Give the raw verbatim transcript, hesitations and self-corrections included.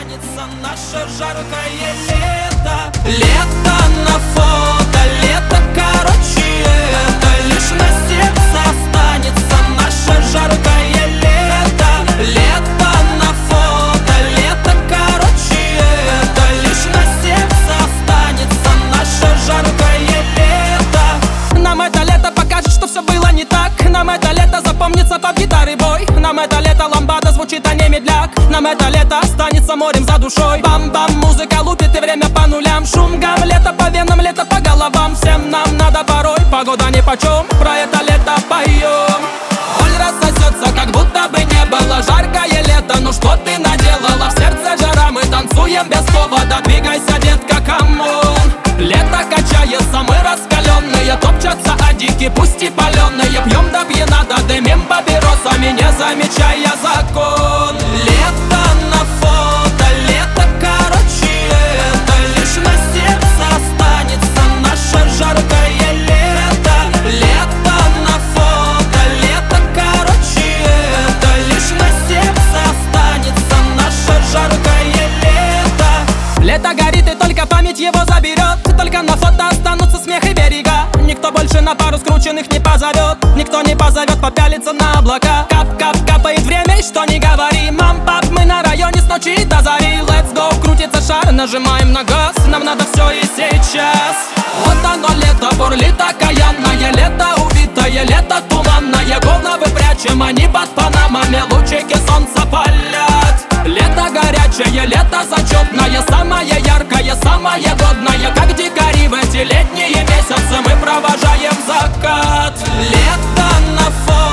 останется наше жаркое лето. Лето на фото, лето, короче, это лишь на сердце останется наше жаркое лето. Лето на фото, лето, короче, это лишь на сердце останется наше жаркое лето. Нам это лето покажет, что все было не так. Нам это лето запомнится под гитары бой. Нам это лето ламбада звучит, а не медляк. Нам это лето останется морем за душой. Бам-бам, музыка лупит и время по нулям. Шум гам, лето по венам, лето по головам. Всем нам надо порой, погода нипочем. Про это лето поем. Боль рассосется, как будто бы не было. Жаркое лето, ну что ты наделала? В сердце жара, мы танцуем без повода. Двигайся, детка, камон. Лето качается, мы раскаленные. Топчатся адики, пусть и паленые. Пьем до пьяна, да дымим папиросами, не замечая закон. Лето на фото, лето, короче, это лишь на сердце останется наше жаркое лето. Лето на фото, лето, короче, это лишь на сердце останется наше жаркое лето. Лето горит и только память его заберет. Только на фото останутся смех и берега. Никто больше на пару скрученных не позовет. Никто не позовет попялиться на облака. Кап-кап, капает время, и что не говори. Мам-пап, мы на районе с ночи до зари. Let's go, крутится шар, нажимаем на газ. Нам надо все и сейчас. Вот оно лето, бурлит окаянное. Лето увитое, лето туманное. Головы прячем, они под панамами. Лучики солнца палят. Лето горячее, лето зачетное. Самое яркое, самое годное. Как дикари в эти летние месяцы мы провожаем закат. Лето на фото.